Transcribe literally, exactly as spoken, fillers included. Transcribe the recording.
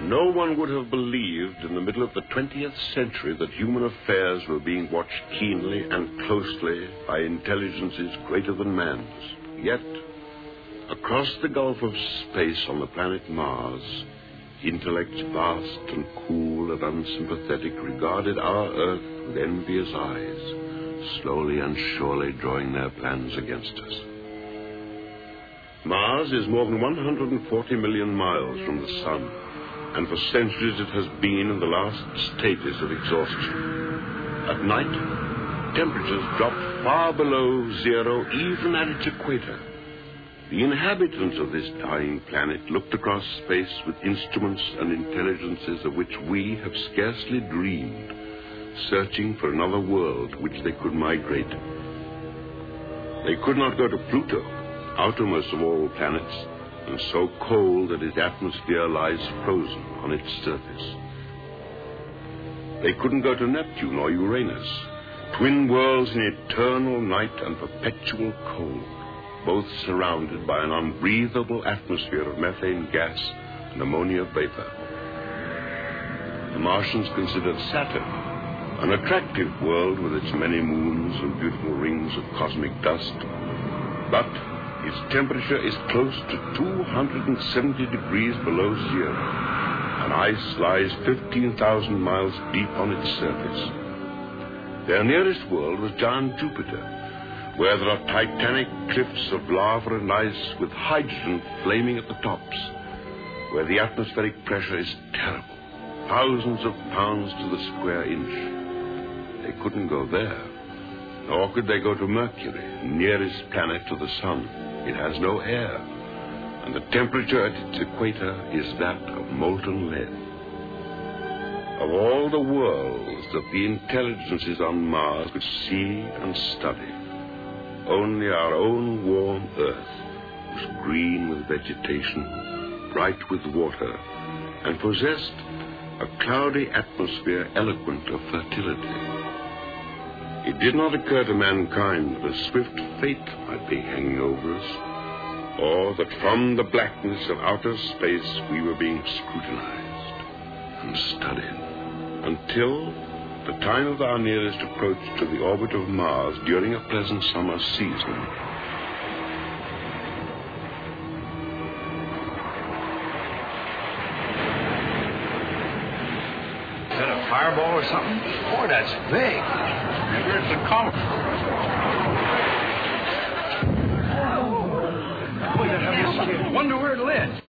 No one would have believed in the middle of the twentieth century that human affairs were being watched keenly and closely by intelligences greater than man's. Yet, across the gulf of space on the planet Mars, intellects vast and cool and unsympathetic regarded our Earth with envious eyes, slowly and surely drawing their plans against us. Mars is more than one hundred forty million miles from the Sun, and for centuries it has been in the last stages of exhaustion. At night, temperatures drop far below zero, even at its equator. The inhabitants of this dying planet looked across space with instruments and intelligences of which we have scarcely dreamed, searching for another world which they could migrate. They could not go to Pluto, outermost of all planets, and so cold that its atmosphere lies frozen on its surface. They couldn't go to Neptune or Uranus, twin worlds in eternal night and perpetual cold, both surrounded by an unbreathable atmosphere of methane gas and ammonia vapor. The Martians considered Saturn an attractive world with its many moons and beautiful rings of cosmic dust, but its temperature is close to two hundred seventy degrees below zero, and ice lies fifteen thousand miles deep on its surface. Their nearest world was giant Jupiter, where there are titanic cliffs of lava and ice with hydrogen flaming at the tops, where the atmospheric pressure is terrible, thousands of pounds to the square inch. They couldn't go there, nor could they go to Mercury, nearest planet to the Sun. It has no air, and the temperature at its equator is that of molten lead. Of all the worlds that the intelligences on Mars could see and study, only our own warm Earth was green with vegetation, bright with water, and possessed a cloudy atmosphere eloquent of fertility. It did not occur to mankind that a swift fate might be hanging over us, or that from the blackness of outer space we were being scrutinized and studied, until the time of our nearest approach to the orbit of Mars during a pleasant summer season. Is that a fireball or something? Boy, that's big. Maybe it's a comet. Boy, that heavy. Wonder where it led.